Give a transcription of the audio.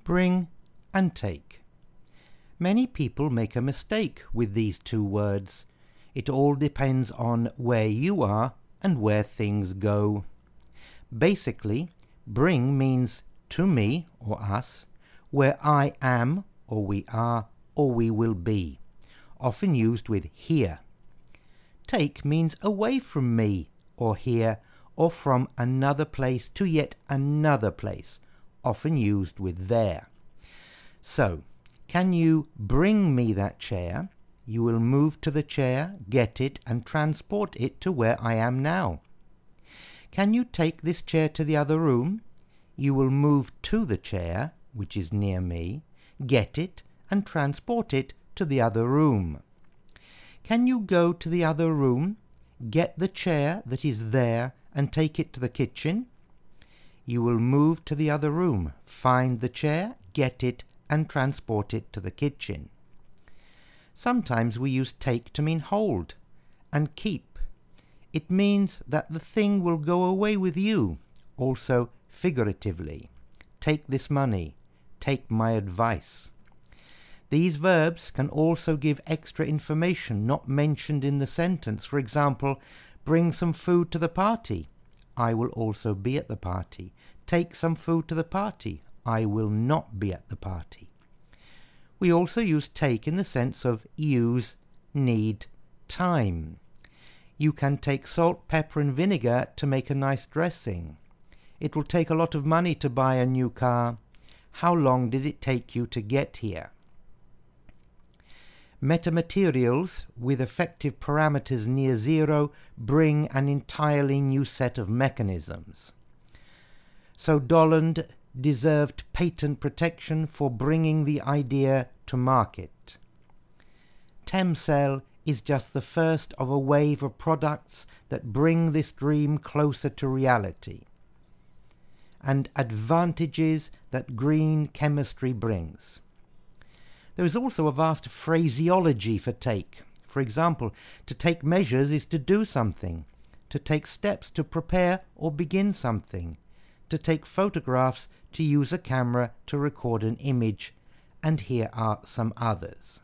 Bring and take. Many people make a mistake with these two words. It all depends on where you are and where things go. Basically, bring means to me or us, where I am or we are or we will be, often used with here. Take means away from me or here, or from another place to yet another place, often used with there. So, can you bring me that chair? You will move to the chair, get it, and transport it to where I am now. Can you take this chair to the other room? You will move to the chair, which is near me, get it, and transport it to the other room. Can you go to the other room, get the chair that is there, and take it to the kitchen? You will move to the other room, find the chair, get it, and transport it to the kitchen. Sometimes we use take to mean hold and keep. It means that the thing will go away with you, also figuratively. Take this money, take my advice. These verbs can also give extra information not mentioned in the sentence. For example, bring some food to the party. I will also be at the party. Take some food to the party. I will not be at the party. We also use take in the sense of use, need, time. You can take salt, pepper and vinegar to make a nice dressing. It will take a lot of money to buy a new car. How long did it take you to get here? Metamaterials with effective parameters near zero bring an entirely new set of mechanisms. So Dollond deserved patent protection for bringing the idea to market. Temcell is just the first of a wave of products that bring this dream closer to reality, and advantages that green chemistry brings. There is also a vast phraseology for take. For example, to take measures is to do something, to take steps to prepare or begin something, to take photographs, to use a camera to record an image, and here are some others.